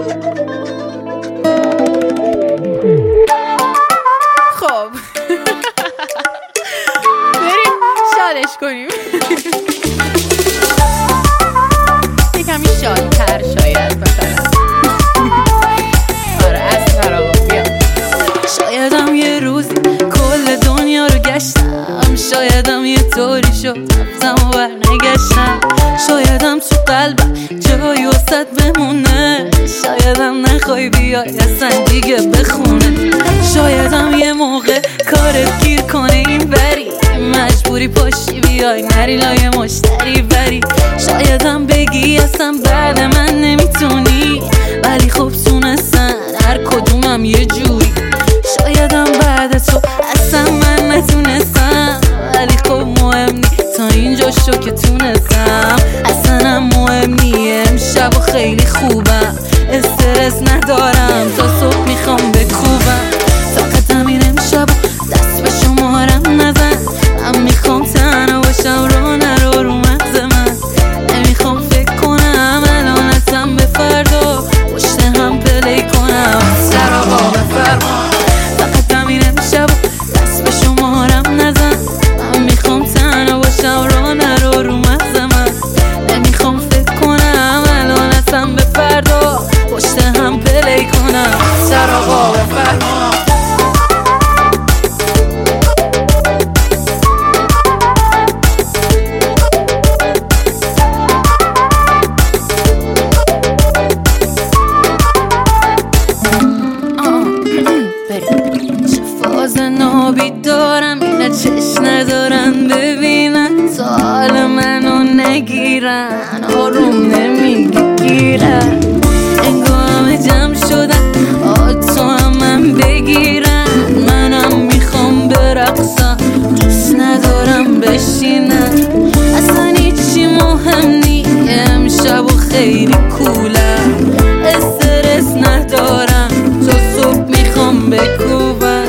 خب بریم شادش کنیم یکمی شادتر شاید مثلا. آره از فراغ بیا. شایدم یه روزی کل دنیا رو گشتم، شایدم یه طوری شد رفتم و برنگشتم، شایدم تو قلبم جایی واسط بمونه، شایدم نخوای بیای اصلا دیگه بخونه، شایدم یه موقع کارت گیر کنه این بری مجبوری پاشی بیای نری لای مشتری بری، شایدم بگی اصلا بعد من نمیتونی ولی خب تونستن هر کدومم یه جوری، شایدم بعد تو اصلا من نتونستم ولی خب مهم نی تا اینجا شو که تونستم، اصلا مهم نی امشب و خیلی خوبم استرس ندارم تا صبح میخوام بکوبم، فقط همین امشب دست به شمارم نزن، من میخوام تنها باشم رو نرو رو مغز من، نمیخوام فکر کنم الان اصلا به فردا پشت هم پلی کنم سر آقا بفرما، فقط همین امشب دست به شمارم نزن، من میخوام تنها باشم رو نرو رو مغز من، نمیخوام فکر کنم الان اصلا به فردا پشت هم پلی کنم سر آقا بفرما. نابی دارم اینا چشم ندارن ببینن تا حال منو نگیرن آروم نمیگیرن انگار همه جمع شدن تو هم من بگیرن منم میخوام برقصم دوست ندارم بشینن اصلا هیچی مهم نی امشب و خیلی کولم استرس ندارم تا صبح میخوام بکوبم،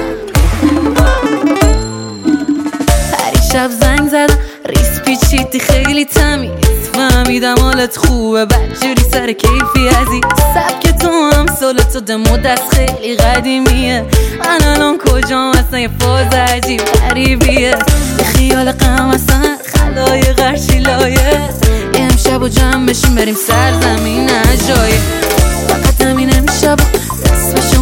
شب زنگ زدم ریس پیچیدی خیلی تمیز فهمیدم حالت خوبه بدجوری سر کیفی عزیز سبک تو هم سالتو دمو دست خیلی قدیمیه من الان کجام اصلا یه فاز عجیب غریبیه یه خیال غم اصلا خلای غرشی لایه امشب و جمع بشیم بریم سرزمین عجایب، فقط همین امشب دست به